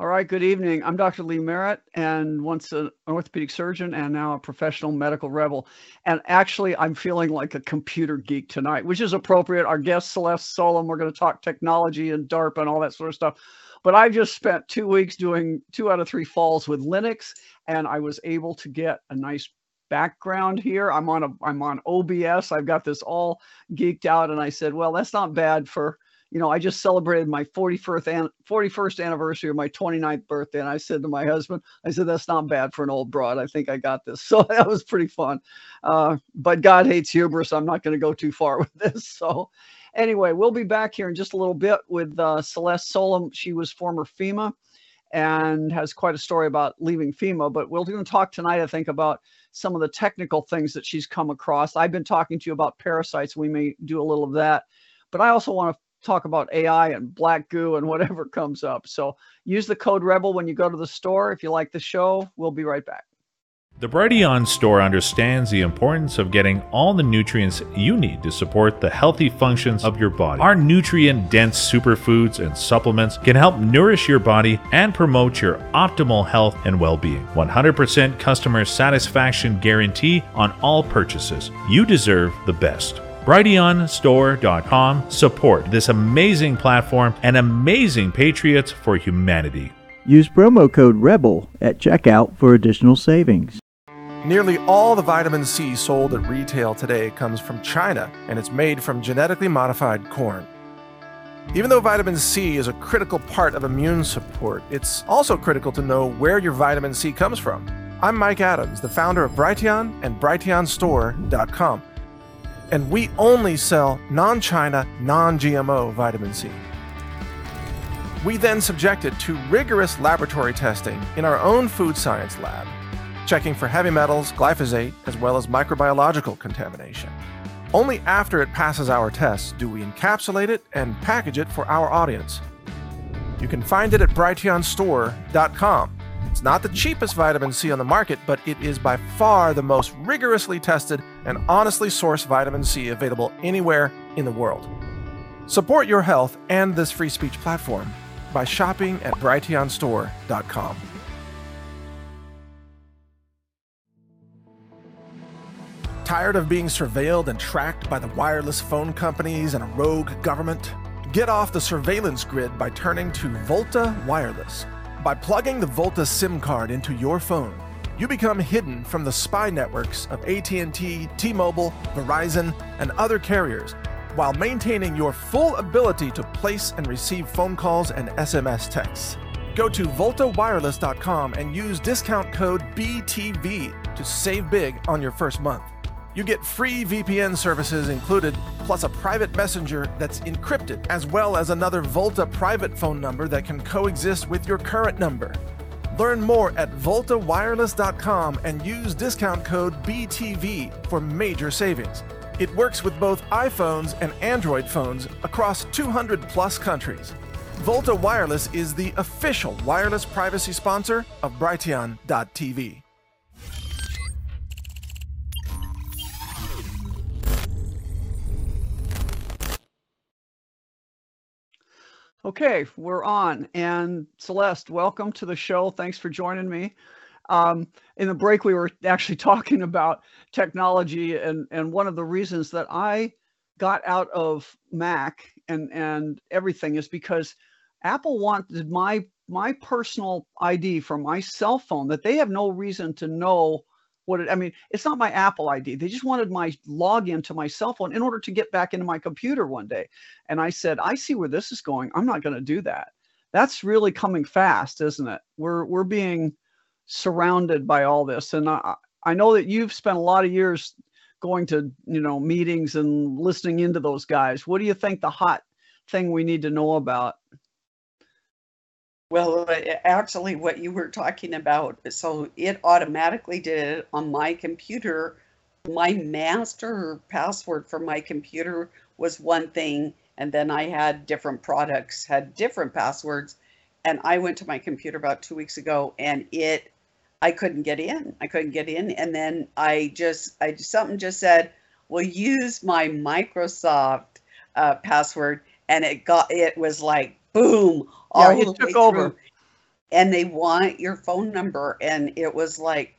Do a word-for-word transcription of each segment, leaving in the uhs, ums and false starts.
All right, good evening. I'm Doctor Lee Merritt, and once an orthopedic surgeon and now a professional medical rebel. And actually, I'm feeling like a computer geek tonight, which is appropriate. Our guest, Celeste Solum, we're going to talk technology and DARPA and all that sort of stuff. But I've just spent two weeks doing two out of three falls with Linux, and I was able to get a nice background here. I'm on a I'm on O B S. I've got this all geeked out, and I said, well, that's not bad for you know, I just celebrated my forty-first, an, forty-first anniversary of my twenty-ninth birthday. And I said to my husband, I said, that's not bad for an old broad. I think I got this. So that was pretty fun. Uh, but God hates hubris. I'm not going to go too far with this. So anyway, we'll be back here in just a little bit with uh, Celeste Solum. She was former FEMA and has quite a story about leaving FEMA. But we're going to talk tonight, I think, about some of the technical things that she's come across. I've been talking to you about parasites. We may do a little of that. But I also want to talk about A I and black goo and whatever comes up. So use the code REBEL when you go to the store. If you like the show, we'll be right back. The Brighteon store understands the importance of getting all the nutrients you need to support the healthy functions of your body. Our nutrient-dense superfoods and supplements can help nourish your body and promote your optimal health and well-being. one hundred percent customer satisfaction guarantee on all purchases. You deserve the best. Brighteon Store dot com. Support this amazing platform and amazing patriots for humanity. Use promo code REBEL at checkout for additional savings. Nearly all the vitamin C sold at retail today comes from China, and it's made from genetically modified corn. Even though vitamin C is a critical part of immune support, it's also critical to know where your vitamin C comes from. I'm Mike Adams, the founder of Brighteon and Brighteon Store dot com. And we only sell non-China, non-G M O vitamin C. We then subject it to rigorous laboratory testing in our own food science lab, checking for heavy metals, glyphosate, as well as microbiological contamination. Only after it passes our tests do we encapsulate it and package it for our audience. You can find it at Brighteon Store dot com. It's not the cheapest vitamin C on the market, but it is by far the most rigorously tested and honestly sourced vitamin C available anywhere in the world. Support your health and this free speech platform by shopping at Brighteon Store dot com. Tired of being surveilled and tracked by the wireless phone companies and a rogue government? Get off the surveillance grid by turning to Volta Wireless. By plugging the Volta SIM card into your phone, you become hidden from the spy networks of A T and T, T-Mobile, Verizon, and other carriers, while maintaining your full ability to place and receive phone calls and S M S texts. Go to Volta Wireless dot com and use discount code B T V to save big on your first month. You get free V P N services included, plus a private messenger that's encrypted, as well as another Volta private phone number that can coexist with your current number. Learn more at Volta Wireless dot com and use discount code B T V for major savings. It works with both iPhones and Android phones across two hundred plus countries. Volta Wireless is the official wireless privacy sponsor of Brighteon dot T V. Okay, we're on. And Celeste, welcome to the show. Thanks for joining me. Um, in the break, we were actually talking about technology, and, and one of the reasons that I got out of Mac and, and everything is because Apple wanted my, my personal I D from my cell phone that they have no reason to know what it, I mean, it's not my Apple I D. They just wanted my login to my cell phone in order to get back into my computer one day. And I said, I see where this is going. I'm not going to do that. That's really coming fast, isn't it? We're, we're being surrounded by all this. And I, I know that you've spent a lot of years going to, you know, meetings and listening into those guys. What do you think the hot thing we need to know about? Well, actually, what you were talking about, so it automatically did it on my computer. My master password for my computer was one thing, and then I had different products, had different passwords. And I went to my computer about two weeks ago, and it, I couldn't get in. I couldn't get in. And then I just, I something just said, well, use my Microsoft uh, password. And it got, it was like, boom, all yeah, the it took way over. through. and they want your phone number. And it was like,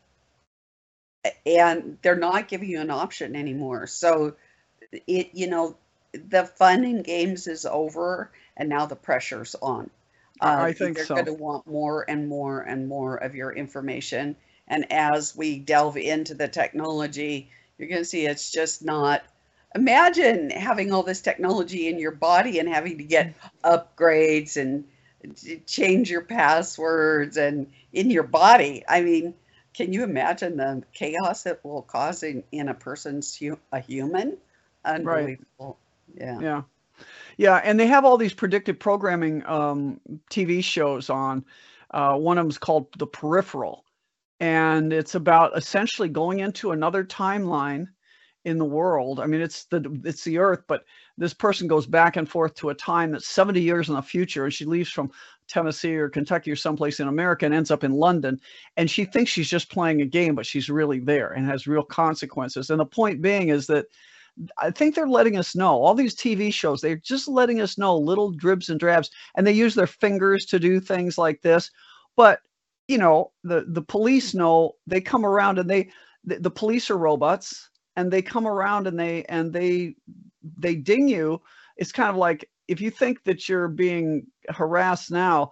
and they're not giving you an option anymore. So it, you know, the fun and games is over, and now the pressure's on. I Uh, I think they're so. going to want more and more and more of your information. And as we delve into the technology, you're going to see it's just not. Imagine having all this technology in your body and having to get upgrades and ch- change your passwords and in your body. I mean, can you imagine the chaos it will cause in, in a person's hu- a human? Right. Unbelievable. Yeah. Yeah. Yeah, and they have all these predictive programming um, T V shows on. Uh, one of them's called The Peripheral, and it's about essentially going into another timeline in the world. I mean, it's the it's the Earth, but this person goes back and forth to a time that's seventy years in the future, and she leaves from Tennessee or Kentucky or someplace in America and ends up in London, and she thinks she's just playing a game, but she's really there and has real consequences. And the point being is that I think they're letting us know, all these T V shows, they're just letting us know little dribs and drabs, and they use their fingers to do things like this. But, you know, the the police know, they come around and they the, the police are robots, and they come around and they and they they ding you. It's kind of like if you think that you're being harassed now,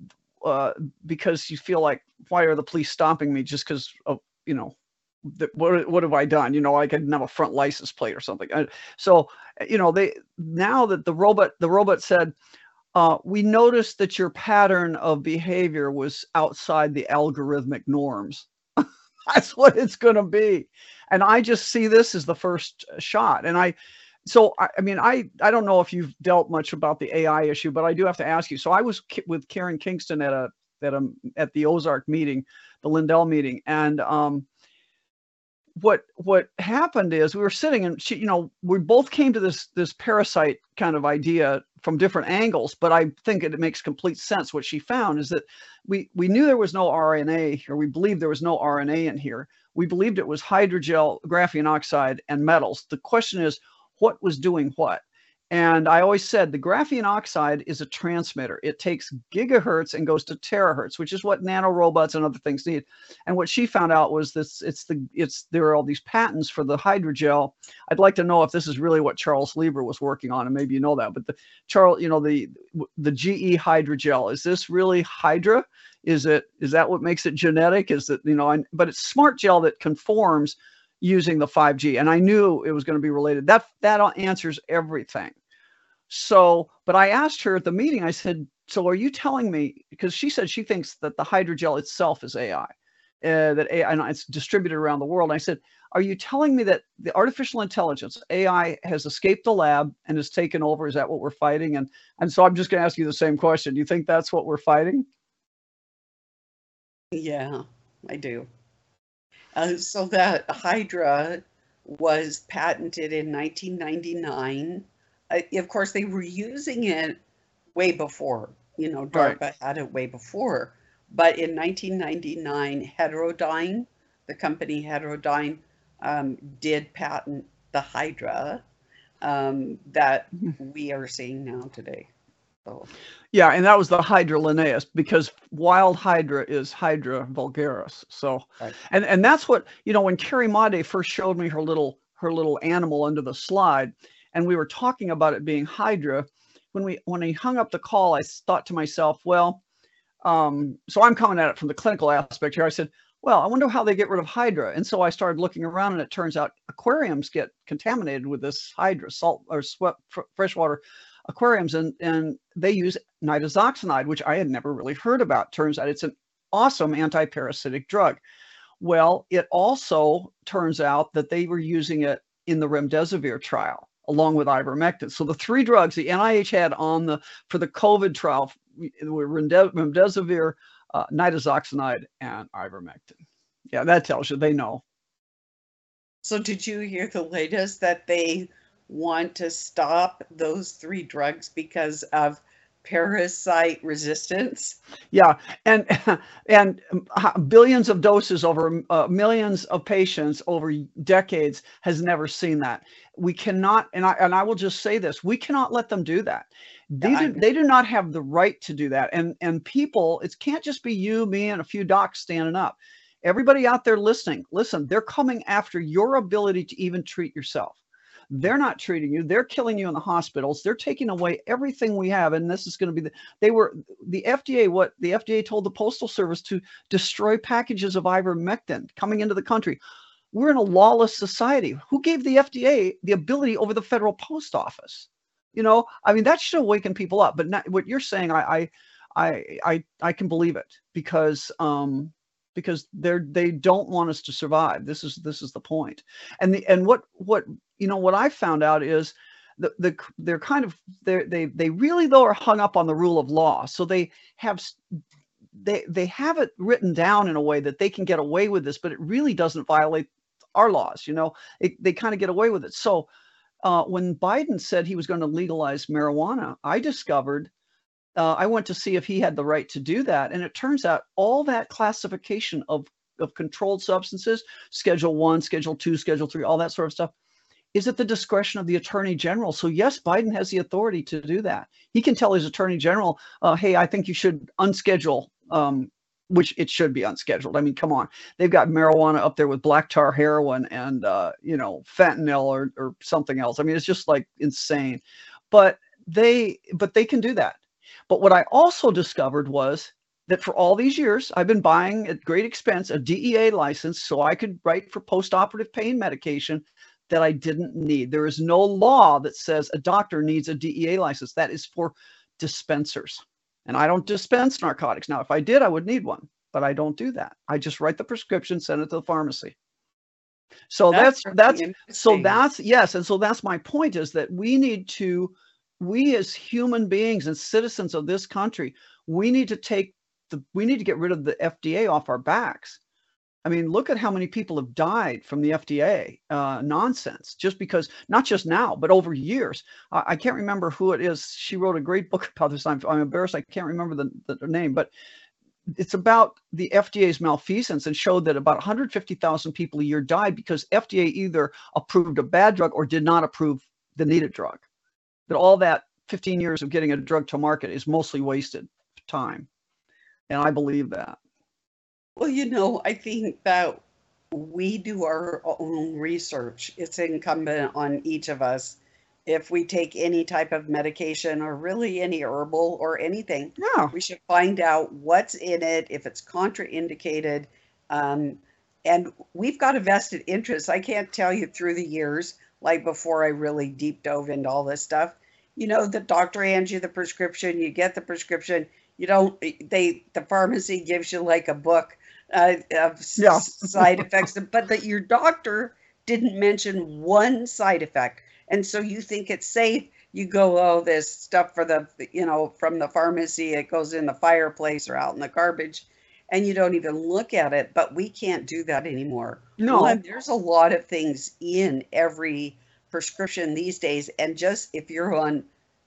uh, because you feel like, why are the police stopping me just because of, you know, that what what have I done? You know, like I didn't have a front license plate or something. Uh, so, you know, they now that the robot the robot said, uh, we noticed that your pattern of behavior was outside the algorithmic norms. That's what it's going to be. And I just see this as the first shot. And I, so I, I mean, I I don't know if you've dealt much about the A I issue, but I do have to ask you. So I was ki- with Karen Kingston at a at a at the Ozark meeting, the Lindell meeting, and um what what happened is we were sitting and she, you know, we both came to this this parasite kind of idea from different angles, but I think it makes complete sense. What she found is that we we knew there was no R N A, or we believed there was no R N A in here. We believed it was hydrogel, graphene oxide, and metals. The question is, what was doing what? And I always said the graphene oxide is a transmitter. It takes gigahertz and goes to terahertz, which is what nanorobots and other things need. And what she found out was this: it's the it's there are all these patents for the hydrogel. I'd like to know if this is really what Charles Lieber was working on, and maybe you know that. But the Charles, you know, the the G E hydrogel, is this really Hydra? Is it is that what makes it genetic? Is it, you know? And, but it's smart gel that conforms using the five G, and I knew it was going to be related. That that answers everything. So, but I asked her at the meeting, I said, so are you telling me, because she said she thinks that the hydrogel itself is A I, uh, that A I, and it's distributed around the world. I said, are you telling me that the artificial intelligence, A I, has escaped the lab and has taken over? Is that what we're fighting? And and so I'm just going to ask you the same question. Do you think that's what we're fighting? Yeah, I do. Uh, so that Hydra was patented in nineteen ninety-nine. Uh, of course, they were using it way before. You know, Right. DARPA had it way before. But in nineteen ninety-nine, Heterodyne, the company Heterodyne, um, did patent the Hydra um, that we are seeing now today. So, Yeah, and that was the Hydra linnaeus, because wild Hydra is Hydra vulgaris. So, right. and and that's what, you know, when Carrie Made first showed me her little her little animal under the slide, and we were talking about it being Hydra, when we when I hung up the call, I thought to myself, well, um, so I'm coming at it from the clinical aspect here. I said, well, I wonder how they get rid of Hydra. And so I started looking around, and it turns out aquariums get contaminated with this Hydra, salt or sweat, fr- freshwater aquariums, and, and they use nitazoxanide, which I had never really heard about. Turns out it's an awesome anti-parasitic drug. Well, it also turns out that they were using it in the remdesivir trial along with ivermectin. So the three drugs the N I H had on the for the COVID trial were remdesivir, uh, nitazoxanide, and ivermectin. Yeah, that tells you they know. So did you hear the latest that they want to stop those three drugs because of parasite resistance? Yeah, and and billions of doses over uh, millions of patients over decades has never seen that. We cannot, and I and I will just say this: we cannot let them do that. They I do, know. they do not have the right to do that. And and people, it can't just be you, me, and a few docs standing up. Everybody out there listening, listen, they're coming after your ability to even treat yourself. They're not treating you. They're killing you in the hospitals. They're taking away everything we have. And this is going to be the, they were the F D A, what the F D A told the Postal Service to destroy packages of ivermectin coming into the country. We're in a lawless society. Who gave the F D A the ability over the federal post office? You know, I mean, that should awaken people up. But not, what you're saying, I, I, I, I, I can believe it because, um, because they're they don't want us to survive. This is this is the point. And the and what what you know what I found out is the the they're kind of they they they really though are hung up on the rule of law. So they have they they have it written down in a way that they can get away with this, but it really doesn't violate our laws. You know, it, they kind of get away with it. So uh, when Biden said he was going to legalize marijuana, I discovered. Uh, I went to see if he had the right to do that. And it turns out all that classification of, of controlled substances, Schedule One, Schedule Two, Schedule Three, all that sort of stuff, is at the discretion of the Attorney General. So yes, Biden has the authority to do that. He can tell his Attorney General, uh, hey, I think you should unschedule, um, which it should be unscheduled. I mean, come on. They've got marijuana up there with black tar heroin and, uh, you know, fentanyl or, or something else. I mean, it's just like insane. But they, but they can do that. But what I also discovered was that for all these years, I've been buying at great expense a D E A license so I could write for post-operative pain medication that I didn't need. There is no law that says a doctor needs a D E A license. That is for dispensers. And I don't dispense narcotics. Now, if I did, I would need one, but I don't do that. I just write the prescription, send it to the pharmacy. So that's, that's, really that's so interesting. that's, yes. And so that's my point, is that we need to, we as human beings and citizens of this country, we need to take the, we need to get rid of the F D A off our backs. I mean, look at how many people have died from the F D A uh, nonsense, just because, not just now, but over years. I, I can't remember who it is. She wrote a great book about this. I'm, I'm embarrassed. I can't remember the, the, the name, but it's about the F D A's malfeasance, and showed that about one hundred fifty thousand people a year died because F D A either approved a bad drug or did not approve the needed drug. That all that fifteen years of getting a drug to market is mostly wasted time. And I believe that. Well, you know, I think that we do our own research. It's incumbent on each of us. If we take any type of medication or really any herbal or anything, Yeah. we should find out what's in it, if it's contraindicated. Um, and we've got a vested interest. I can't tell you through the years, like before I really deep dove into all this stuff, you know, the doctor hands you the prescription, you get the prescription, you don't, they, the pharmacy gives you like a book uh, of Yeah. s- side effects, but that your doctor didn't mention one side effect. And so you think it's safe. You go, oh, this stuff for the, you know, from the pharmacy, it goes in the fireplace or out in the garbage, and you don't even look at it. But we can't do that anymore. No. One, there's a lot of things in every prescription these days. And just if you're on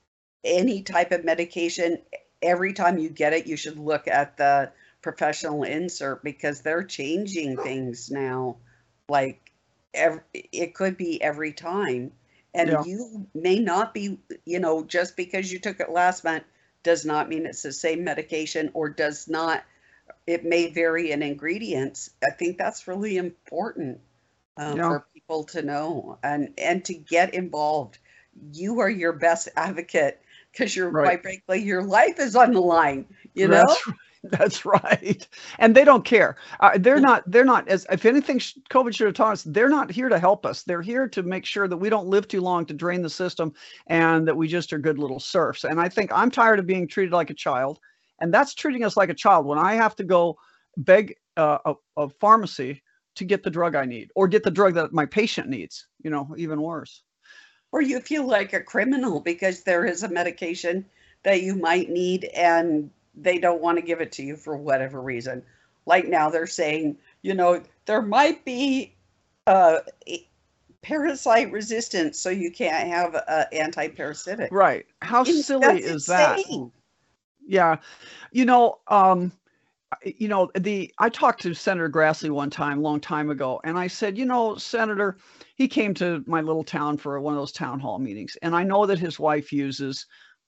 any type of medication, every time you get it, you should look at the professional insert, because they're changing things now. Like every, it could be every time. And Yeah. you may not be, you know, just because you took it last month does not mean it's the same medication, or does not, it may vary in ingredients. I think that's really important um, Yeah. for people to know and, and to get involved. You are your best advocate, because you're, Right. quite frankly, your life is on the line, you know? That's right. That's right. And they don't care. Uh, they're not, they're not, as if anything, sh- COVID should have taught us, they're not here to help us. They're here to make sure that we don't live too long to drain the system, and that we just are good little serfs. And I think I'm tired of being treated like a child. And that's treating us like a child when I have to go beg uh, a, a pharmacy to get the drug I need, or get the drug that my patient needs, you know, even worse. Or you feel like a criminal because there is a medication that you might need and they don't want to give it to you for whatever reason. Like now they're saying, you know, there might be uh, a- parasite resistance, so you can't have uh, anti-parasitic. Right. How It's- silly that's is that? insane. Yeah. You know, um, I- you know, the, I talked to Senator Grassley one time, long time ago, and I said, you know, Senator, he came to my little town for one of those town hall meetings, and I know that his wife uses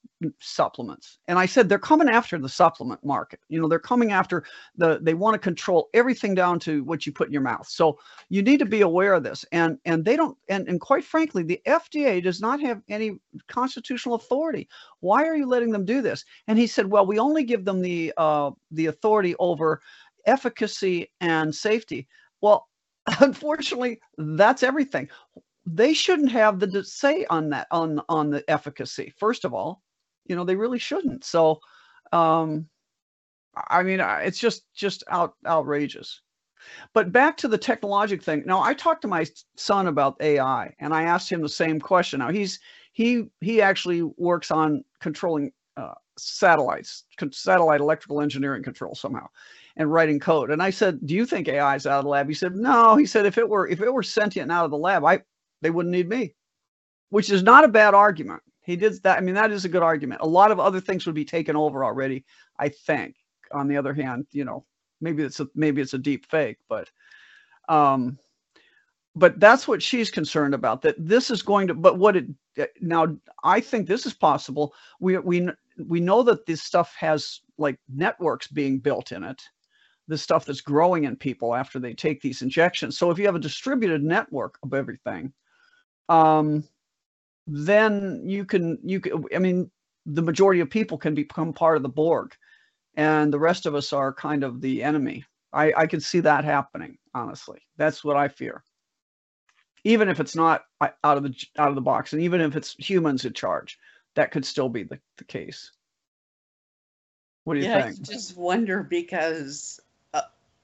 supplements. And I said, they're coming after the supplement market. You know, they're coming after the, they want to control everything down to what you put in your mouth. So you need to be aware of this. And, and they don't, and, and quite frankly, the F D A does not have any constitutional authority. Why are you letting them do this? And he said, well, we only give them the, uh, the authority over efficacy and safety. Well, unfortunately, that's everything. They shouldn't have the say on that, on, on the efficacy, first of all. You know, they really shouldn't. So, um, I mean, it's just just out outrageous. But back to the technologic thing. Now, I talked to my son about A I, and I asked him the same question. Now, he's he he actually works on controlling uh, satellites, satellite electrical engineering control somehow, and writing code. And I said, "Do you think A I is out of the lab?" He said, "No." He said, "If it were if it were sentient out of the lab, I they wouldn't need me," which is not a bad argument. He did that. I mean, that is a good argument. A lot of other things would be taken over already, I think. On the other hand, you know, maybe it's a maybe it's a deep fake, but um, but that's what she's concerned about. That this is going to. But what it now? I think this is possible. We we we know that this stuff has like networks being built in it. This stuff that's growing in people after they take these injections. So if you have a distributed network of everything, um. then you can, you can, I mean, the majority of people can become part of the Borg, and the rest of us are kind of the enemy. I, I can see that happening, honestly. That's what I fear. Even if it's not out of the, out of the box, and even if it's humans in charge, that could still be the, the case. What do you yeah, think? I just wonder because uh,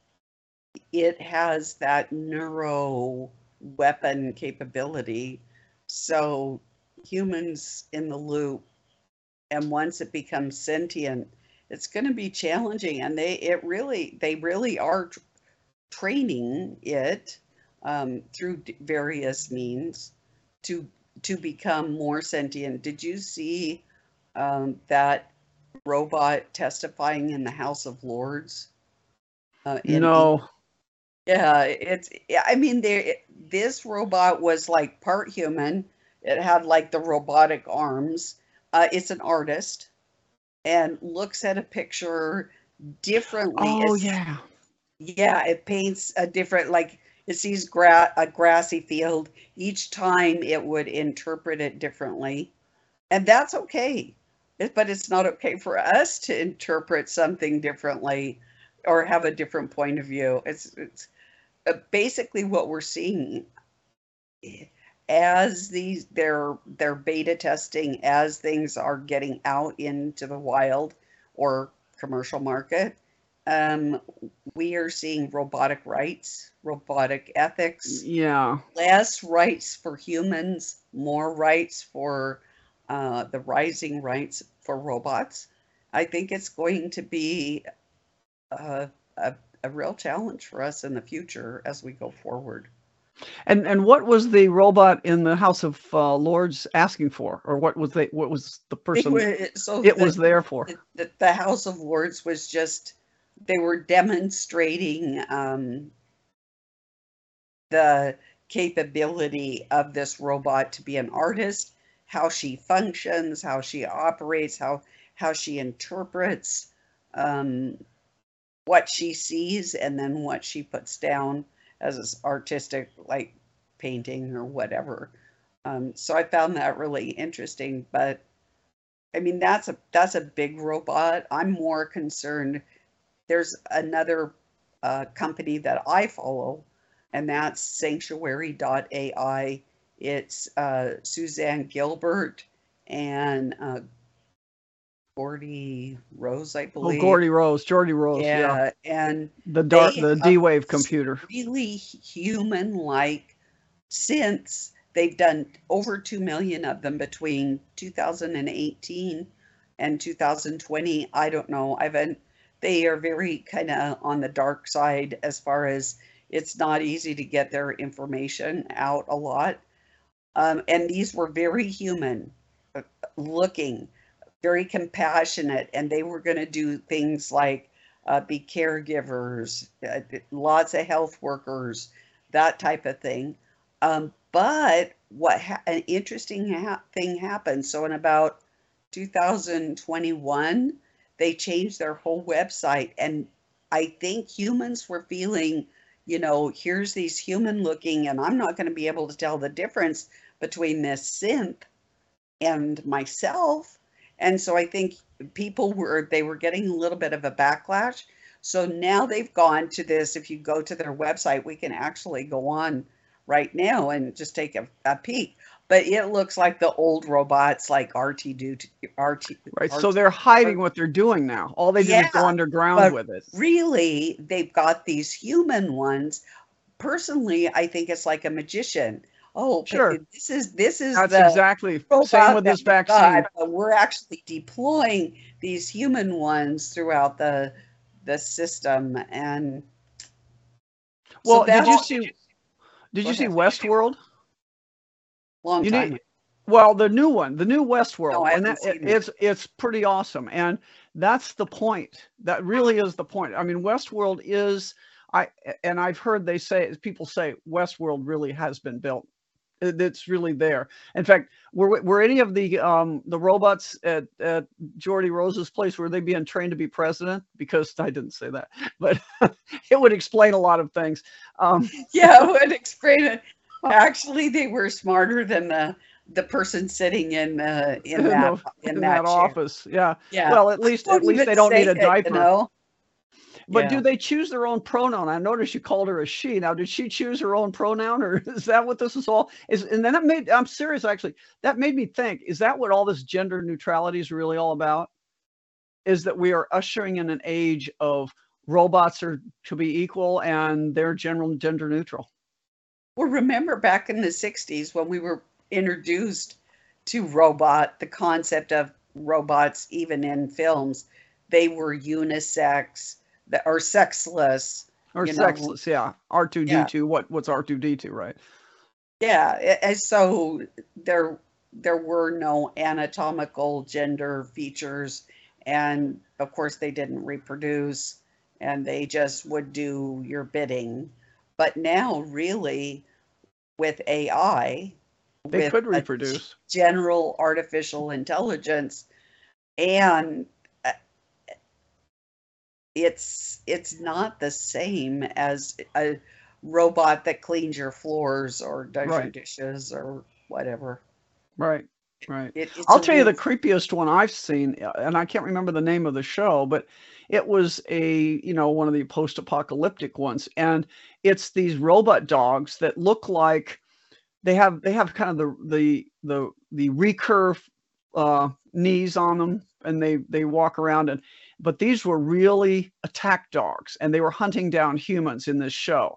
it has that neuro weapon capability. So humans in the loop, and once it becomes sentient, it's going to be challenging. And they, it really, they really are tr- training it um, through d- various means to to become more sentient. Did you see um, that robot testifying in the House of Lords? Uh, in No. Yeah, it's, yeah, I mean, there, this robot was like part human. It had like the robotic arms. Uh, it's an artist and looks at a picture differently. Oh, It's, yeah. yeah, it paints a different, like it sees gra- a grassy field. Each time it would interpret it differently. And that's okay. It- But it's not okay for us to interpret something differently or have a different point of view. It's, it's, uh, basically what we're seeing as these they're they're beta testing, as things are getting out into the wild or commercial market. Um, we are seeing robotic rights, robotic ethics, Yeah. less rights for humans, more rights for uh, the rising rights for robots. I think it's going to be uh, a, a real challenge for us in the future as we go forward. And and what was the robot in the House of uh, Lords asking for, or what was they? What was the They person were, so it the, was there for? the, the House of Lords was just, they were demonstrating um, the capability of this robot to be an artist, how she functions, how she operates, how, how she interprets um, what she sees, and then what she puts down as this artistic, like painting or whatever. Um, so I found that really interesting. But I mean, that's a that's a big robot. I'm more concerned. There's another uh, company that I follow, and that's Sanctuary dot A I. It's uh, Suzanne Gilbert and uh, Gordy Rose, I Oh, believe. Gordy Rose, Jordy Rose, yeah. Yeah, and The dark, they the have D-Wave s- computer. really human-like since they've done over two million of them between two thousand eighteen and two thousand twenty. I don't know. I've been, they are very kind of on the dark side as far as it's not easy to get their information out a lot. Um, and these were very human uh, looking, very compassionate, and they were going to do things like uh, be caregivers, uh, lots of health workers, that type of thing. Um, but what ha- an interesting ha- thing happened. So in about two thousand twenty-one, they changed their whole website. And I think humans were feeling, you know, here's these human looking, and I'm not going to be able to tell the difference between this synth and myself. And so I think people were, they were getting a little bit of a backlash. So now they've gone to this. If you go to their website, we can actually go on right now and just take a, a peek. But it looks like the old robots, like R two D two. R two, Right. So they're hiding what they're doing now. All they do is go Yeah, underground but with it. really, they've got these human ones. Personally, I think it's like a magician. Oh, but Sure. this is this is That's the exactly same robot with that this we vaccine. got, but we're actually deploying these human ones throughout the the system. And so Well, did you that's see? Did go you see ahead. Westworld? Long You time. need well, the new one, the new No, Westworld, I and haven't that seen it. it's it's pretty awesome, and that's the point. That really is the point. I mean, Westworld is I and I've heard they say people say Westworld really has been built. It- It's really there. In fact, were were any of the um the robots at at Geordie Rose's place, were they being trained to be president? Because I didn't say that, but it would explain a lot of things. Um, Yeah, it would explain it. Actually, they were smarter than the the person sitting in uh, in in that the in in that that chair. office, yeah. Yeah, Well, at I least won't at least even they don't say need a it, you diaper. know. But Yeah. do they choose their own pronoun? I noticed you called her a she. Now, did she choose her own pronoun, or is that what this is all is? And then that made, I'm serious, actually, that made me think, is that what all this gender neutrality is really all about? Is that we are ushering in an age of robots are to be equal and they're general gender neutral? Well, remember back in the sixties when we were introduced to robot, the concept of robots, even in films, they were unisex the- or sexless, Or you know. sexless, yeah. Yeah. R two D two, what what's R two D two, right? Yeah, a- and so there there were no anatomical gender features, and of course they didn't reproduce, and they just would do your bidding. But now, really, with A I, They with could a reproduce. general artificial intelligence, and uh, it's it's not the same as a robot that cleans your floors or does your Right, dishes or whatever. right, right. It, it's I'll a tell you the real creepiest one I've seen, uh, and I can't remember the name of the show, but it was a, you know, one of the post-apocalyptic ones, and it's these robot dogs that look like they have they have kind of the the the the recurve uh, knees on them, and they they walk around, and but these were really attack dogs, and they were hunting down humans in this show,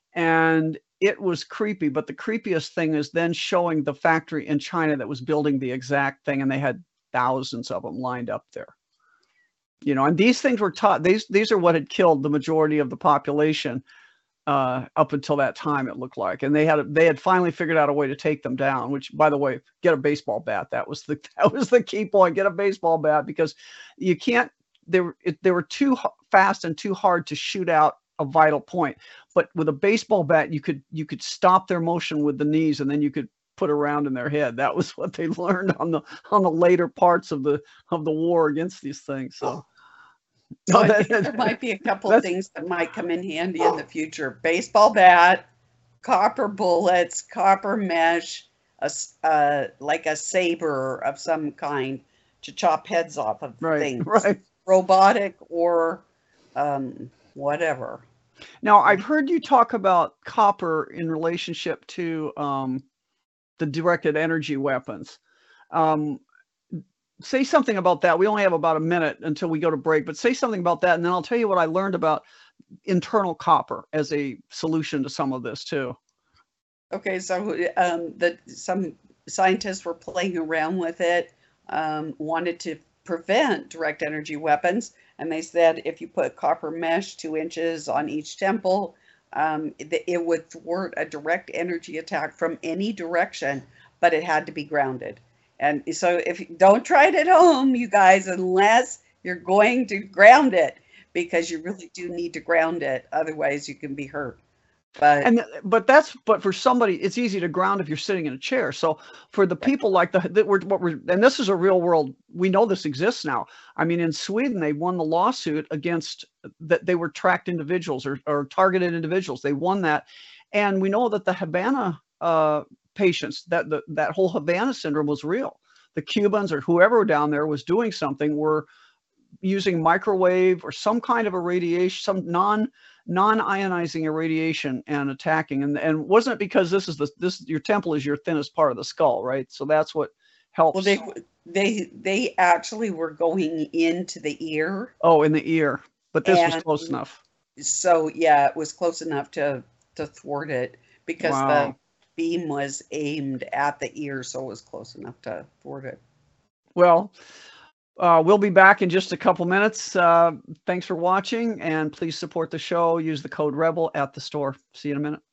and it was creepy. But the creepiest thing is then showing the factory in China that was building the exact thing, and they had thousands of them lined up there. You know, and these things were taught. These these are what had killed the majority of the population uh, up until that time. It looked like, and they had they had finally figured out a way to take them down. Which, by the way, get a baseball bat. That was the that was the key point. Get a baseball bat, because you can't. They were it, they were too h- fast and too hard to shoot out a vital point. But with a baseball bat, you could you could stop their motion with the knees, and then you could put a round in their head. That was what they learned on the on the later parts of the of the war against these things. So, So no, I that, think there might be a couple of that's things that might come in handy in the future. Baseball bat, copper bullets, copper mesh, a, s- uh, like a saber of some kind to chop heads off of right, things, right. robotic or um, whatever. Now, I've heard you talk about copper in relationship to um, the directed energy weapons. Um, say something about that. We only have about a minute until we go to break, but say something about that, and then I'll tell you what I learned about internal copper as a solution to some of this too. Okay, so um, the some scientists were playing around with it, um, wanted to prevent direct energy weapons, and they said if you put copper mesh two inches on each temple, um, it, it would thwart a direct energy attack from any direction, but it had to be grounded. And so if don't try it at home, you guys, unless you're going to ground it, because you really do need to ground it, otherwise you can be hurt. But And th- but that's but for somebody, it's easy to ground if you're sitting in a chair. So for the people like the that we're what we're and this is a real world. We know this exists now. I mean, in Sweden, they won the lawsuit against that they were tracked individuals or or targeted individuals. They won that, and we know that the Havana uh, patients that the, that whole Havana syndrome was real. The Cubans or whoever down there was doing something were using microwave or some kind of a radiation, some non non-ionizing irradiation and attacking. And and wasn't it because this is the this your temple is your thinnest part of the skull, right? So that's what helps. well, they they they actually were going into the ear. Oh, in the ear, but this was And close enough. So yeah, it was close enough to to thwart it because Wow. the beam was aimed at the ear, so it was close enough to thwart it. Well, uh, we'll be back in just a couple minutes. Uh, thanks for watching, and please support the show. Use the code REBEL at the store. See you in a minute.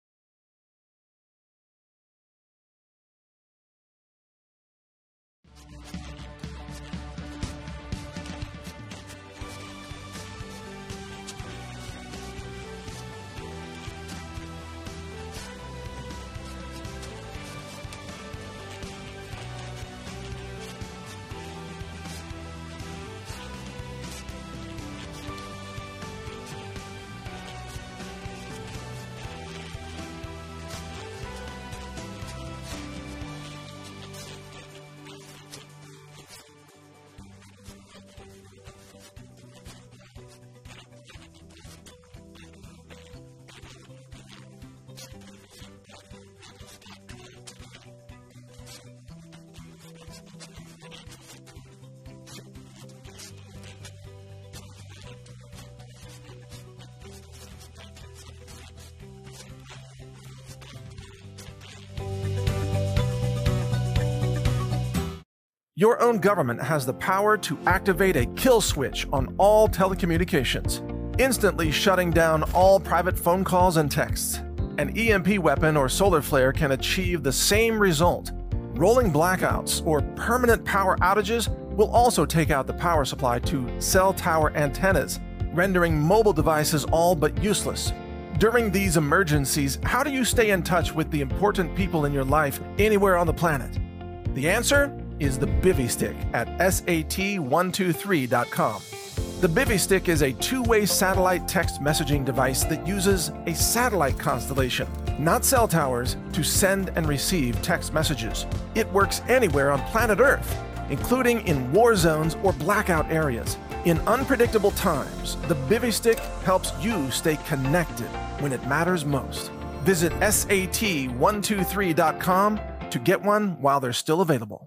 Your own government has the power to activate a kill switch on all telecommunications, instantly shutting down all private phone calls and texts. An E M P weapon or solar flare can achieve the same result. Rolling blackouts or permanent power outages will also take out the power supply to cell tower antennas, rendering mobile devices all but useless. During these emergencies, how do you stay in touch with the important people in your life anywhere on the planet? The answer is the Bivy Stick at S A T one two three dot com. The Bivy Stick is a two-way satellite text messaging device that uses a satellite constellation, not cell towers, to send and receive text messages. It works anywhere on planet Earth, including in war zones or blackout areas. In unpredictable times, the Bivy Stick helps you stay connected when it matters most. Visit S A T one two three dot com to get one while they're still available.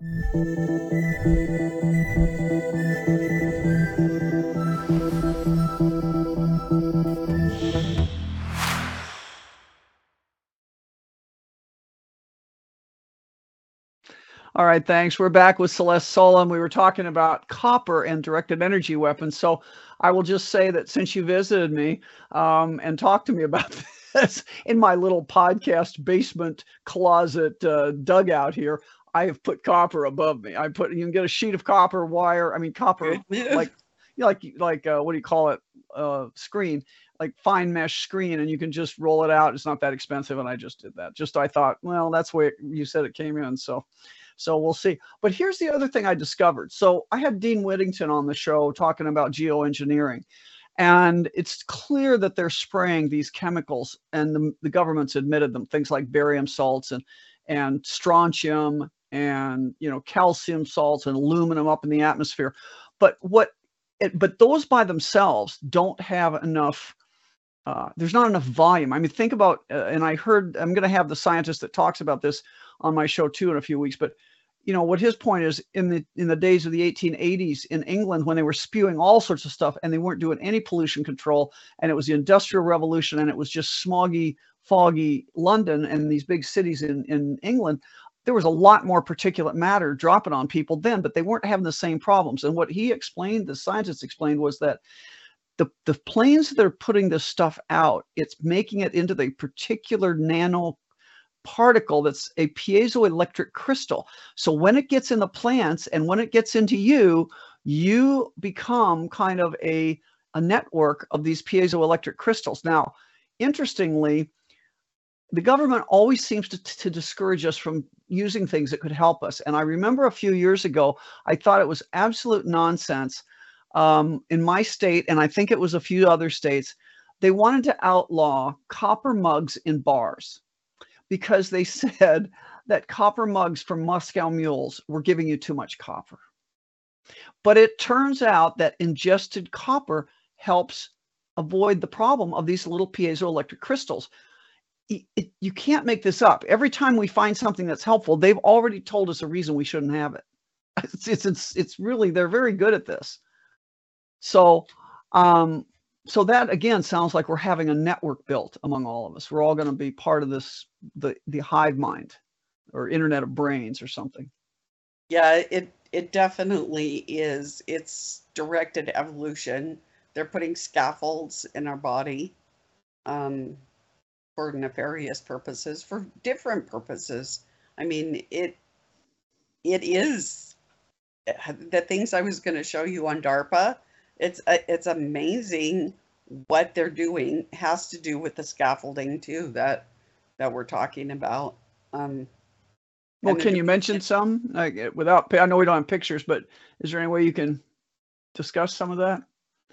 All right, thanks. We're back with Celeste Solum. We were talking about copper and directed energy weapons. So I will just say that since you visited me um, and talked to me about this in my little podcast basement closet uh, dugout here, I have put copper above me. I put you can get a sheet of copper wire. I mean copper like like like uh, what do you call it? Uh, screen. Like fine mesh screen, and you can just roll it out. It's not that expensive, and I just did that. Just I thought, well, that's the way it, you said it came in, so so we'll see. But here's the other thing I discovered. So I had Dean Whittington on the show talking about geoengineering, and it's clear that they're spraying these chemicals, and the, the government's admitted them. Things like barium salts and and strontium and you know calcium salts and aluminum up in the atmosphere. But what it, but those by themselves don't have enough. Uh, there's not enough volume. I mean, think about, uh, and I heard, I'm going to have the scientist that talks about this on my show too in a few weeks, but you know, what his point is in the, in the days of the eighteen eighties in England, when they were spewing all sorts of stuff and they weren't doing any pollution control, and it was the Industrial Revolution, and it was just smoggy, foggy London and these big cities in, in England, there was a lot more particulate matter dropping on people then, but they weren't having the same problems. And what he explained, the scientists explained, was that The, the planes that are putting this stuff out, it's making it into the particular nano particle that's a piezoelectric crystal. So when it gets in the plants and when it gets into you, you become kind of a, a network of these piezoelectric crystals. Now, interestingly, the government always seems to, to discourage us from using things that could help us. And I remember a few years ago, I thought it was absolute nonsense. Um, in my state, and I think it was a few other states, they wanted to outlaw copper mugs in bars because they said that copper mugs from Moscow mules were giving you too much copper. But it turns out that ingested copper helps avoid the problem of these little piezoelectric crystals. It, it, you can't make this up. Every time we find something that's helpful, they've already told us a reason we shouldn't have it. It's, it's, it's, it's really, they're very good at this. So, um, so that again sounds like we're having a network built among all of us. We're all going to be part of this, the, the hive mind or internet of brains or something. Yeah, it, it definitely is. It's directed evolution. They're putting scaffolds in our body. Um, for nefarious purposes, for different purposes. I mean, it it is the things I was going to show you on DARPA. It's it's amazing what they're doing. Has to do with the scaffolding too that that we're talking about. Um, well, can you mention some like without? I know we don't have pictures, but is there any way you can discuss some of that?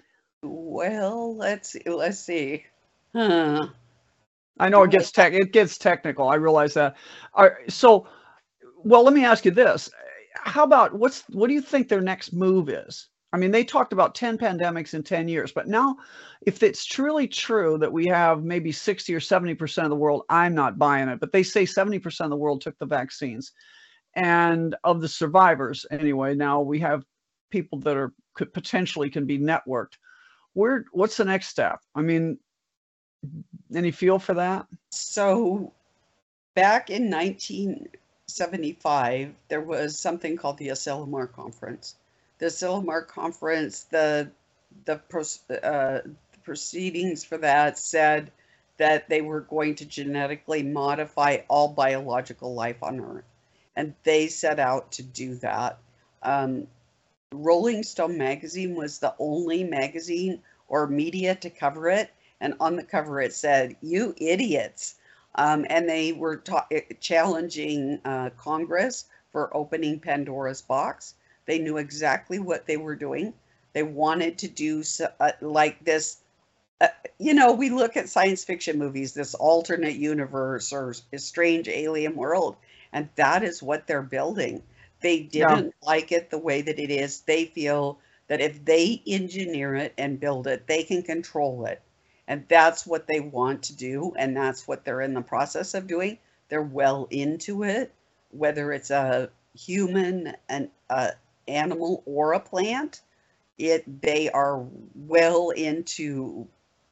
Well, let's see. Let's see. Huh. I know it gets tech, it gets technical. I realize that. All right, so, well, let me ask you this: how about what's what do you think their next move is? I mean, they talked about ten pandemics in ten years, but now, if it's truly true that we have maybe sixty or seventy percent of the world, I'm not buying it, but they say seventy percent of the world took the vaccines, and of the survivors anyway. Now we have people that are could potentially can be networked. Where what's the next step? I mean. Any feel for that? So back in nineteen seventy-five, there was something called the Asilomar Conference. The Asilomar Conference, the the, uh, the proceedings for that said that they were going to genetically modify all biological life on Earth. And they set out to do that. Um, Rolling Stone magazine was the only magazine or media to cover it. And on the cover it said, "You idiots." Um, and they were ta- challenging uh, Congress for opening Pandora's box. They knew exactly what they were doing. They wanted to do so, uh, like this. Uh, you know, we look at science fiction movies, this alternate universe or a strange alien world, and that is what they're building. They didn't yeah. like it the way that it is. They feel that if they engineer it and build it, they can control it. And that's what they want to do, and that's what they're in the process of doing. They're well into it, whether it's a human, an a animal, or a plant. It they are well into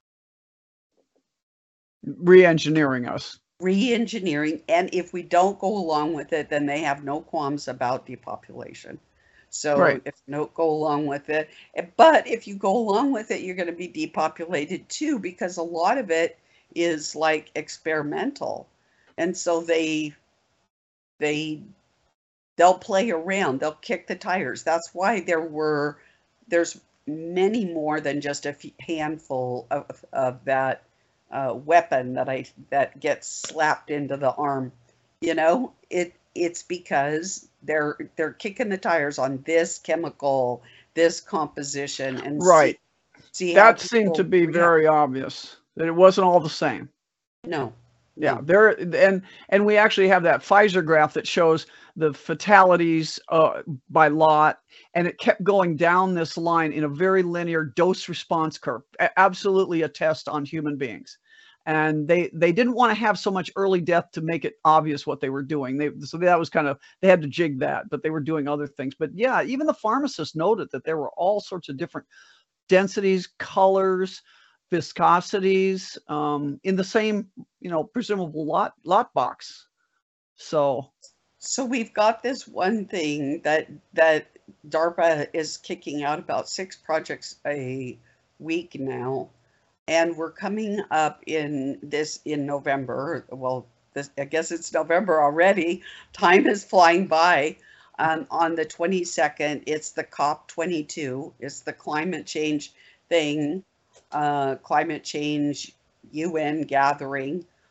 re-engineering us. Re-engineering, and if we don't go along with it, then they have no qualms about depopulation. So right. if you don't go along with it, but if you go along with it, you're going to be depopulated too, because a lot of it is like experimental. And so they, they, they'll play around, they'll kick the tires. That's why there were, there's many more than just a handful of, of that uh, weapon that I, that gets slapped into the arm. You know, it, it's because they're they're kicking the tires on this chemical, this composition, and right. See, see that seemed to be react. very obvious that it wasn't all the same. No. Yeah, no. there and and we actually have that Pfizer graph that shows the fatalities uh, by lot, and it kept going down this line in a very linear dose response curve. A- absolutely a test on human beings. And they, they didn't want to have so much early death to make it obvious what they were doing. They, so that was kind of, they had to jig that, but they were doing other things. But yeah, even the pharmacists noted that there were all sorts of different densities, colors, viscosities um, in the same, you know, presumable lot, lot box. So. So we've got this one thing that, that DARPA is kicking out about six projects a week now. And we're coming up in this in November. Well, this, I guess it's November already. Time is flying by. Um, on the twenty-second, it's the COP twenty-two. It's the climate change thing, uh, climate change U N gathering.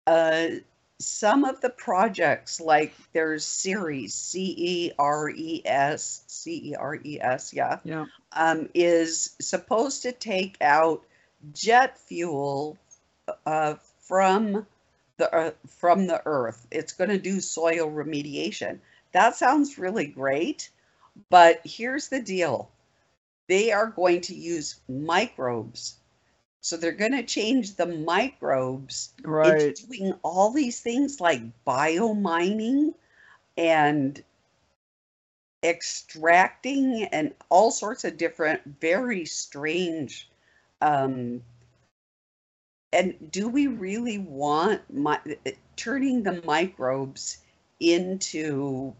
Uh, some of the projects, like there's Ceres, C E R E S, C E R E S, yeah, Yeah. um, is supposed to take out jet fuel uh, from the uh, from the earth. It's going to do soil remediation. That sounds really great, but here's the deal. They are going to use microbes. So they're going to change the microbes Right. into doing all these things like biomining and extracting and all sorts of different, very strange. Um, and do we really want my, turning the microbes into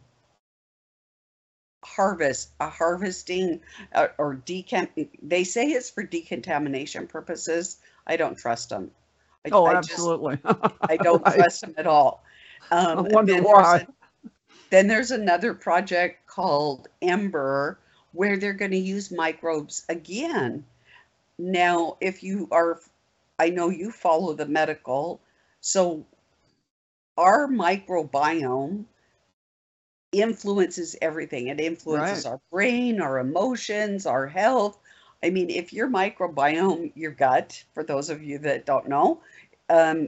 harvest, a harvesting uh, or decam? They say it's for decontamination purposes. I don't trust them. I, Oh, I just absolutely. I don't Right. trust them at all. I Um, wonder then there's why. a, then there's another project called Ember where they're going to use microbes again. Now, if you are, I know you follow the medical, so our microbiome influences everything. It influences Right. our brain, our emotions, our health. I mean, if your microbiome, your gut, for those of you that don't know, um,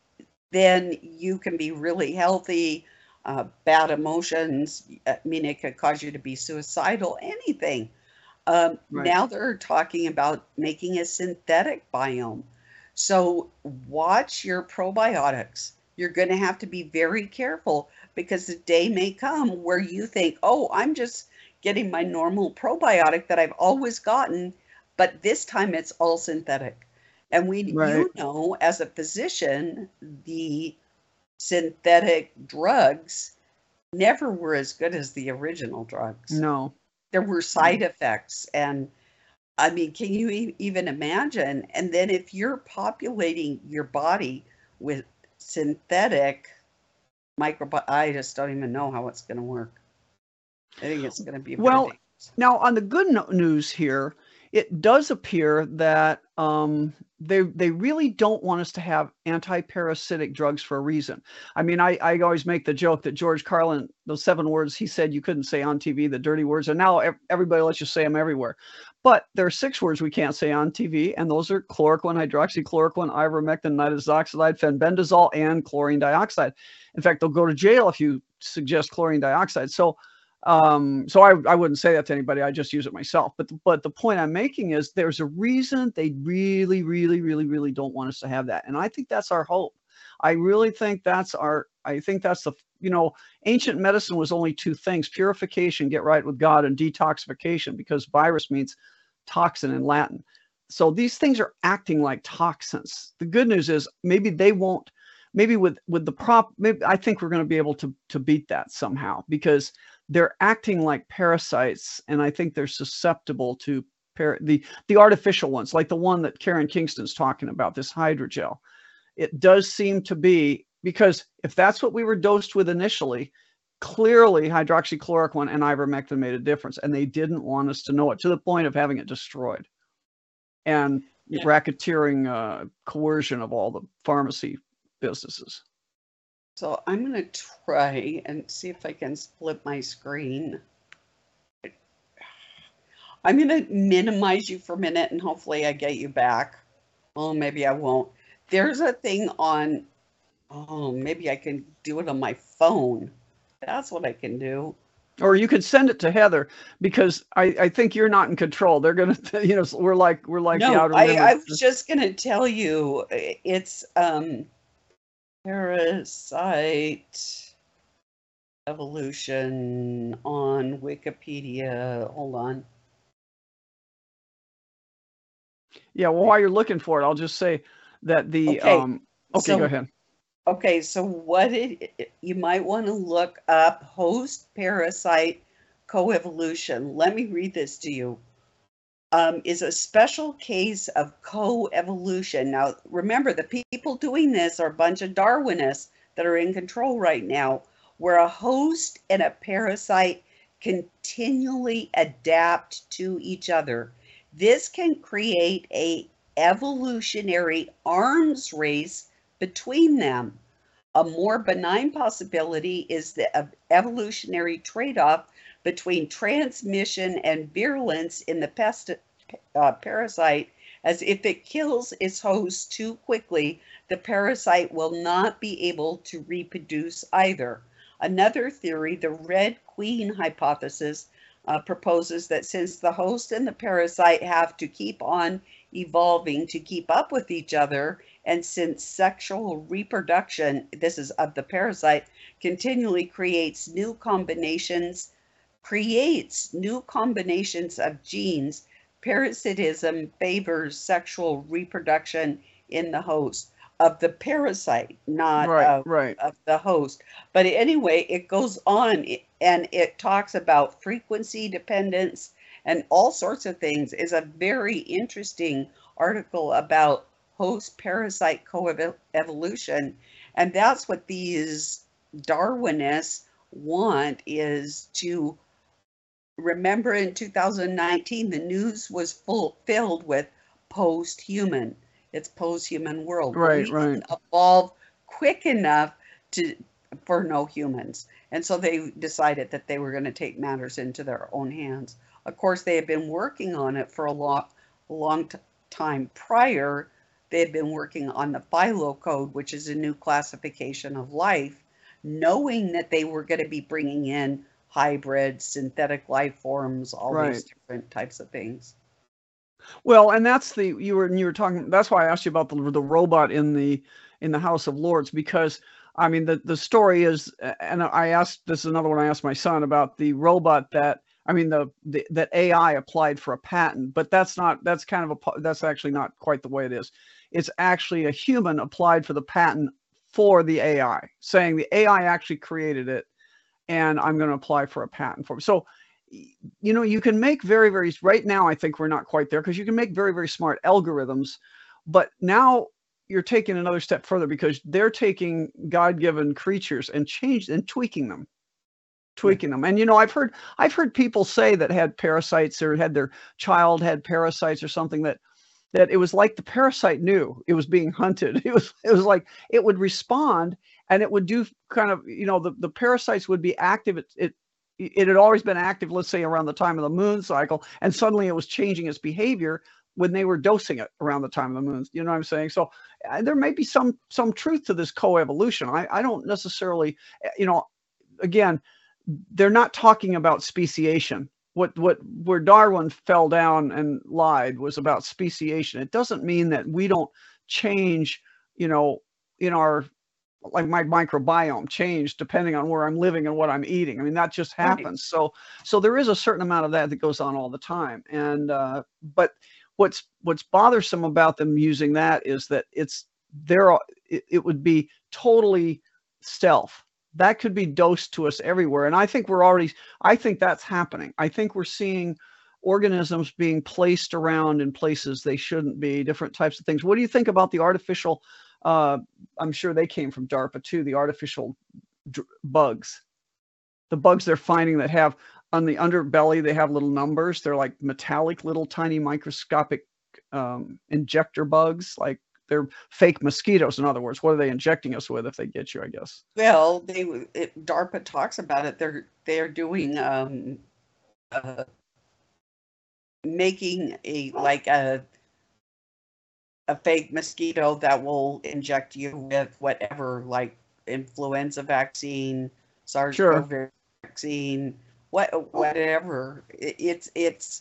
then you can be really healthy. Uh, bad emotions, I mean, it could cause you to be suicidal, anything. Um, Right. now they're talking about making a synthetic biome. So watch your probiotics. You're going to have to be very careful because the day may come where you think, oh, I'm just getting my normal probiotic that I've always gotten, but this time it's all synthetic. And we, Right. you know, as a physician, the synthetic drugs never were as good as the original drugs. No. There were side effects, and I mean, can you e- even imagine? And then if you're populating your body with synthetic microbi, I just don't even know how it's going to work. I think it's going to be very Well, dangerous. now on the good no- news here, it does appear that um, they they really don't want us to have anti-parasitic drugs for a reason. I mean, I, I always make the joke that George Carlin, those seven words he said you couldn't say on T V, the dirty words, and now ev- everybody lets you say them everywhere. But there are six words we can't say on T V, and those are chloroquine, hydroxychloroquine, ivermectin, nitazoxanide, fenbendazole, and chlorine dioxide. In fact, they'll go to jail if you suggest chlorine dioxide. So um so I, I wouldn't say that to anybody. I just use it myself. But the, but the point I'm making is there's a reason they really really really really don't want us to have that, and I think that's our hope. I really think that's our I think that's the you know ancient medicine was only two things: purification, get right with God, and detoxification, because virus means toxin in Latin. So these things are acting like toxins. The good news is maybe they won't, maybe with with the prop maybe I think we're going to be able to to beat that somehow, because they're acting like parasites, and I think they're susceptible to par- the the artificial ones, like the one that Karen Kingston's talking about, this hydrogel. It does seem to be, because if that's what we were dosed with initially, clearly hydroxychloroquine and ivermectin made a difference, and they didn't want us to know it, to the point of having it destroyed and Yeah. racketeering uh, coercion of all the pharmacy businesses. So I'm going to try and see if I can split my screen. I'm going to minimize you for a minute and hopefully I get you back. Oh, maybe I won't. There's a thing on, oh, maybe I can do it on my phone. That's what I can do. Or you could send it to Heather, because I, I think you're not in control. They're gonna, you know, we're like we're like the No, outer I, limits. I was just going to tell you, it's um, parasite evolution on Wikipedia. Hold on. Yeah, well, while you're looking for it, I'll just say that the Okay, um. Okay, so go ahead. Okay, so what it, you might want to look up host parasite coevolution. Let me read this to you. Um, is a special case of coevolution. Now, remember, the people doing this are a bunch of Darwinists that are in control right now, where a host and a parasite continually adapt to each other. This can create a evolutionary arms race between them. A more benign possibility is the evolutionary trade-off between transmission and virulence in the pest, uh, parasite, as if it kills its host too quickly, the parasite will not be able to reproduce either. Another theory, the Red Queen hypothesis, uh, proposes that since the host and the parasite have to keep on evolving to keep up with each other, and since sexual reproduction, this is of the parasite, continually creates new combinations, creates new combinations of genes, parasitism favors sexual reproduction in the host of the parasite, not Right, of, right. of the host. But anyway, it goes on and it talks about frequency dependence and all sorts of things. Is a very interesting article about host parasite coevolution, and that's what these Darwinists want, is to remember in two thousand nineteen the news was full filled with post-human. It's post-human world. Right, we right. didn't evolve quick enough to for no humans, and so they decided that they were going to take matters into their own hands. Of course, they had been working on it for a long, long t- time prior. They had been working on the Phylo-Code, which is a new classification of life, knowing that they were going to be bringing in hybrids, synthetic life forms, all Right. these different types of things. Well, and that's the you were you were talking. That's why I asked you about the the robot in the in the House of Lords, because I mean the the story is, and I asked this is another one I asked my son about the robot that I mean the, the that A I applied for a patent, but that's not that's kind of a that's actually not quite the way it is. It's actually a human applied for the patent for the A I, saying the A I actually created it, and I'm going to apply for a patent for it. So, you know, you can make very, very, right now, I think we're not quite there, because you can make very, very smart algorithms, but now you're taking another step further, because they're taking God-given creatures and change and tweaking them, tweaking them. And, you know, I've heard, I've heard people say that had parasites or had their child had parasites or something, that that it was like the parasite knew it was being hunted. It was, it was like it would respond, and it would do kind of, you know, the, the parasites would be active. It, it, it had always been active, let's say around the time of the moon cycle, and suddenly it was changing its behavior when they were dosing it around the time of the moon. You know what I'm saying? So uh, there may be some, some truth to this coevolution. I, I don't necessarily, you know, again, they're not talking about speciation. What, what, where Darwin fell down and lied was about speciation. It doesn't mean that we don't change, you know, in our, like my microbiome change depending on where I'm living and what I'm eating. I mean, that just happens. Right. So, so there is a certain amount of that that goes on all the time. And, uh, but what's, what's bothersome about them using that is that it's there. It, it would be totally stealth. That could be dosed to us everywhere. And I think we're already, I think that's happening. I think we're seeing organisms being placed around in places they shouldn't be, different types of things. What do you think about the artificial, uh, I'm sure they came from DARPA too, the artificial dr- bugs, the bugs they're finding that have on the underbelly, they have little numbers. They're like metallic, little tiny microscopic um, injector bugs, like they're fake mosquitoes. In other words, what are they injecting us with if they get you, I guess? Well, they it, DARPA talks about it. They're they're doing um, uh, making a like a a fake mosquito that will inject you with whatever, like influenza vaccine, SARS-CoV sure. vaccine, what whatever. It, it's it's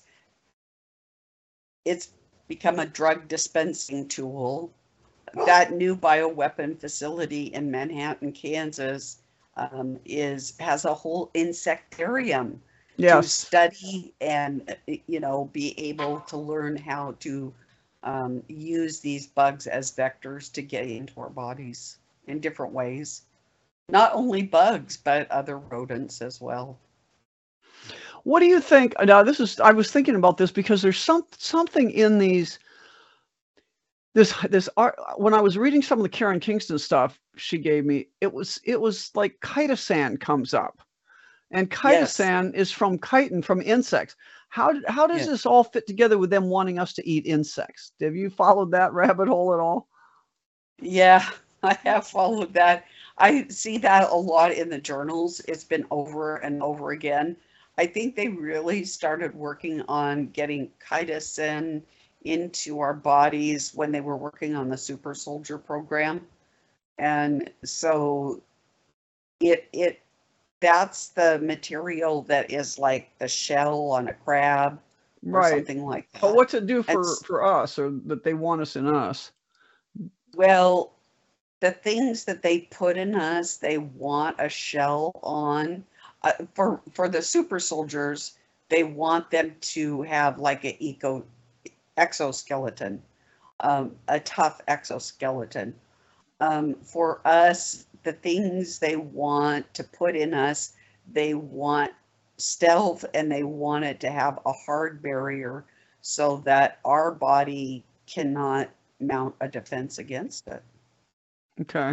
it's become a drug dispensing tool. That new bioweapon facility in Manhattan, Kansas, um, is has a whole insectarium yes. to study and, you know, be able to learn how to um, use these bugs as vectors to get into our bodies in different ways. Not only bugs, but other rodents as well. What do you think? Now, this is, I was thinking about this because there's some something in these. This this art, when I was reading some of the Karen Kingston stuff she gave me, it was it was like chitosan comes up, and chitosan yes. is from chitin, from insects. How how does yes. this all fit together with them wanting us to eat insects? Have you followed that rabbit hole at all? Yeah, I have followed that. I see that a lot in the journals. It's been over and over again. I think they really started working on getting chitosan into our bodies when they were working on the super soldier program. And so it it that's the material that is like the shell on a crab or Right. something like that. But what's it do for, It's- for us, or that they want us in us? Well, the things that they put in us, they want a shell on. Uh, for for the super soldiers, they want them to have like a eco exoskeleton, um, a tough exoskeleton. Um, for us, the things they want to put in us, they want stealth, and they want it to have a hard barrier so that our body cannot mount a defense against it. Okay.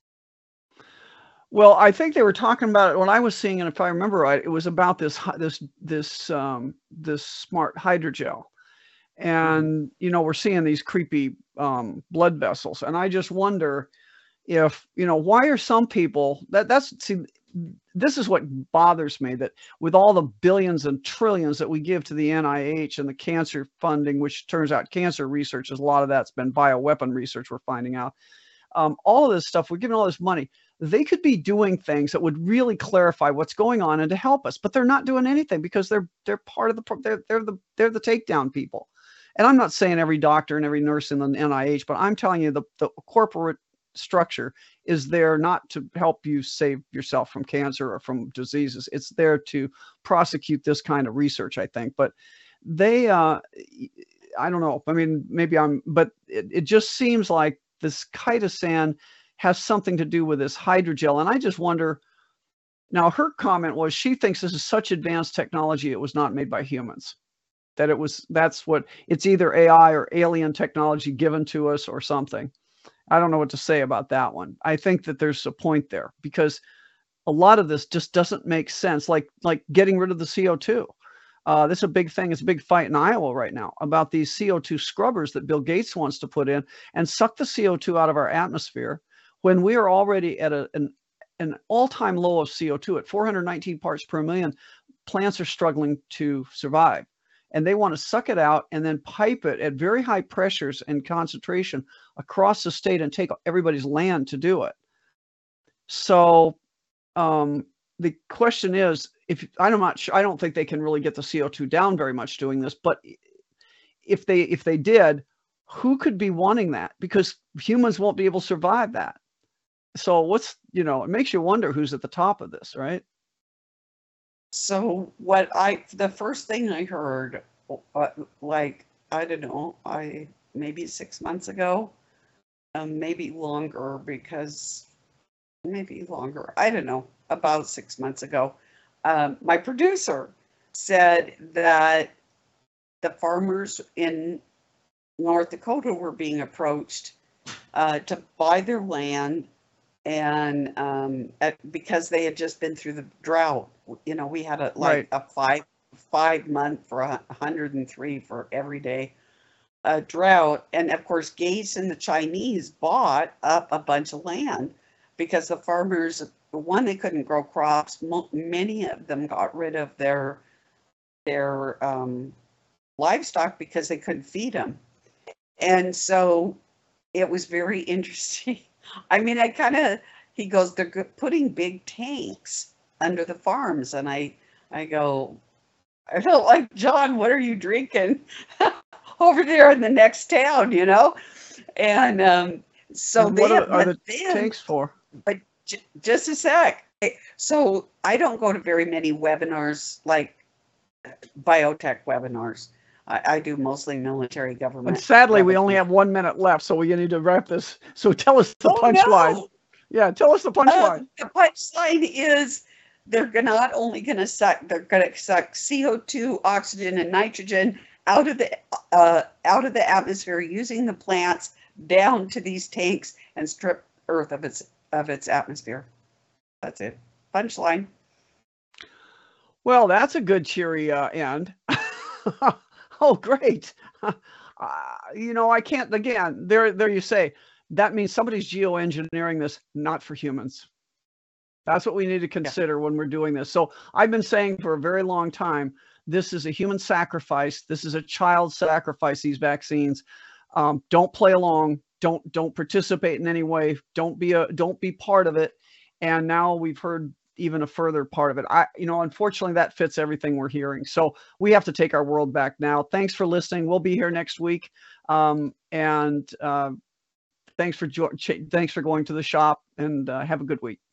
Well, I think they were talking about it when I was seeing, and if I remember right, it was about this hy- this this um, this smart hydrogel, and you know we're seeing these creepy um, blood vessels, and I just wonder if you know why are some people that that's see this is what bothers me, that with all the billions and trillions that we give to the N I H and the cancer funding, which turns out cancer research is a lot of that's been bioweapon research, we're finding out. Um, all of this stuff, we're giving all this money. They could be doing things that would really clarify what's going on and to help us, but they're not doing anything because they're they're part of the pro- they're they're the they're the takedown people. And I'm not saying every doctor and every nurse in the N I H, but I'm telling you the the corporate structure is there not to help you save yourself from cancer or from diseases. It's there to prosecute this kind of research, I think. But they, uh, I don't know. I mean, maybe I'm, but it, it just seems like this chitosan has something to do with this hydrogel. And I just wonder, now her comment was she thinks this is such advanced technology, it was not made by humans. That it was, that's what, it's either A I or alien technology given to us or something. I don't know what to say about that one. I think that there's a point there because a lot of this just doesn't make sense. Like, like getting rid of the C O two. Uh, this is a big thing. It's a big fight in Iowa right now about these C O two scrubbers that Bill Gates wants to put in and suck the C O two out of our atmosphere when we are already at a, an, an all-time low of C O two at four hundred nineteen parts per million. Plants are struggling to survive. And they want to suck it out and then pipe it at very high pressures and concentration across the state and take everybody's land to do it. So um, the question is, if I'm not sure, I don't think they can really get the C O two down very much doing this, but if they if they did, who could be wanting that? Because humans won't be able to survive that. So what's, you know, it makes you wonder who's at the top of this, right? So what I, the first thing I heard, uh, like, I don't know, I, maybe six months ago, um, maybe longer because, maybe longer, I don't know, about six months ago, um, my producer said that the farmers in North Dakota were being approached uh, to buy their land, and um, at, because they had just been through the drought. You know, we had a like Right. a five five month for a hundred and three for every day uh, drought, and of course Gates and the Chinese bought up a bunch of land because the farmers, one, they couldn't grow crops. Mo- many of them got rid of their their um, livestock because they couldn't feed them, and so it was very interesting. I mean, I kind of, he goes, they're go- putting big tanks under the farms. And I, I go, I felt like, John, what are you drinking over there in the next town, you know? And um, so And they what have, are, are but the then, tanks for? but j- just a sec. So I don't go to very many webinars, like biotech webinars. I, I do mostly military government. And sadly, we only webinars. have one minute left, so we need to wrap this. So tell us the Oh, punchline. no. Yeah, tell us the punchline. Uh, the punchline is they're gonna- not only going to suck, they're going to suck C O two, oxygen, and nitrogen out of the uh, out of the atmosphere using the plants down to these tanks and strip Earth of its of its atmosphere. That's it. Punchline. Well, that's a good cheery uh, end. Oh, great. Uh, you know, I can't, again, there, there you say, that means somebody's geoengineering this, not for humans. That's what we need to consider yeah. when we're doing this. So I've been saying for a very long time, this is a human sacrifice. This is a child sacrifice, these vaccines. Um, don't play along. Don't don't participate in any way. Don't be a don't be part of it. And now we've heard even a further part of it. I, you know, unfortunately, that fits everything we're hearing. So we have to take our world back now. Thanks for listening. We'll be here next week. Um, and uh, thanks for thanks for going to the shop, and uh, have a good week.